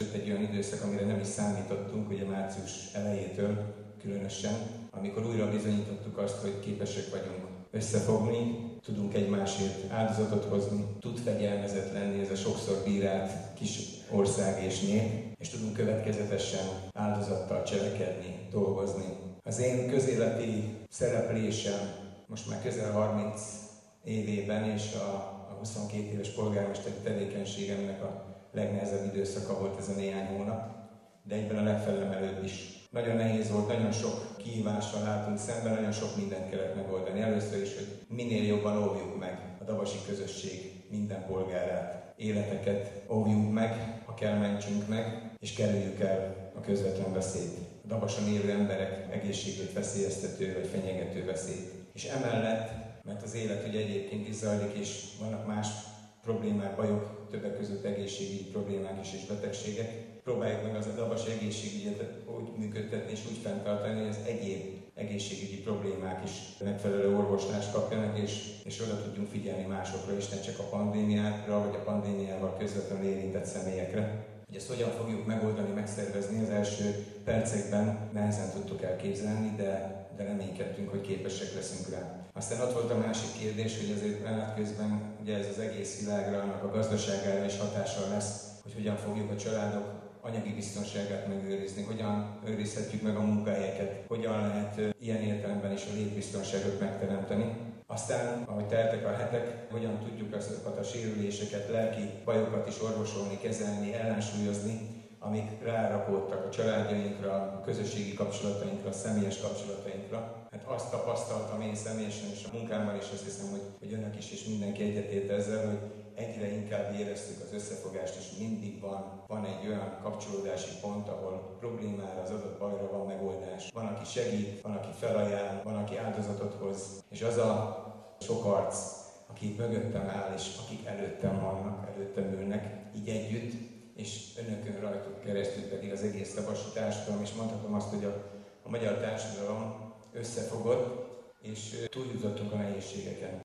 esett egy olyan időszak, amire nem is számítottunk, ugye március elejétől különösen, amikor újra bizonyítottuk azt, hogy képesek vagyunk összefogni, tudunk egymásért áldozatot hozni, tud fegyelmezett lenni ez a sokszor bírált kis ország és nép, és tudunk következetesen áldozattal cselekedni, dolgozni. Az én közéleti szereplésem most már közel 30 évében, és a 22 éves polgármesteri tevékenységemnek a legnehezebb időszaka volt ez a néhány hónap, de egyben a legfelemelőbb is. Nagyon nehéz volt, nagyon sok kihívással álltunk szemben, nagyon sok mindent kellett megoldani. Először is, hogy minél jobban óvjuk meg a dabasi közösség minden polgárát, életeket óvjunk meg, ha kell, mentsünk meg, és kerüljük el a közvetlen veszélyt. A Dabason élő emberek egészségét veszélyeztető vagy fenyegető veszélyt. És emellett, mert az élet ugye egyébként is zajlik, és vannak más problémák, bajok, többek között egészségügyi problémák is és betegségek. Próbáljuk meg az a dabasi egészségügyet úgy működtetni és úgy fenntartani, hogy az egyéb egészségügyi problémák is megfelelő orvoslást kapjanak, és oda tudjunk figyelni másokra is, ne csak a pandémiákra, vagy a pandémiával közvetlenül érintett személyekre. Hogy ezt hogyan fogjuk megoldani, megszervezni, az első percekben nehezen tudtuk elképzelni, de reménykedtünk, hogy képesek leszünk rá. Aztán ott volt a másik kérdés, hogy azért menet közben ugye ez az egész világra, annak a gazdaságára is hatással lesz, hogy hogyan fogjuk a családok anyagi biztonságát megőrizni, hogyan őrizhetjük meg a munkahelyeket, hogyan lehet ilyen értelemben is a létbiztonságot megteremteni. Aztán, ahogy teltek a hetek, hogyan tudjuk azokat a sérüléseket, lelki bajokat is orvosolni, kezelni, ellensúlyozni, amik rárakódtak a családjainkra, a közösségi kapcsolatainkra, a személyes kapcsolatainkra. Hát azt tapasztaltam én személyesen és a munkámmal is, azt hiszem, hogy önök is és mindenki egyetért ezzel, hogy egyre inkább éreztük az összefogást, és mindig van egy olyan kapcsolódási pont, ahol problémára, az adott bajra van megoldás. Van, aki segít, van, aki felajánl, van, aki áldozatot hoz, és az a sok arc, aki itt mögöttem áll, és akik előttem vannak, előttem ülnek, így együtt, és önökön rajtuk keresztül pedig az egész dabasi társadalom, és mondhatom azt, hogy a magyar társadalom összefogott, és túljutottunk a nehézségeken.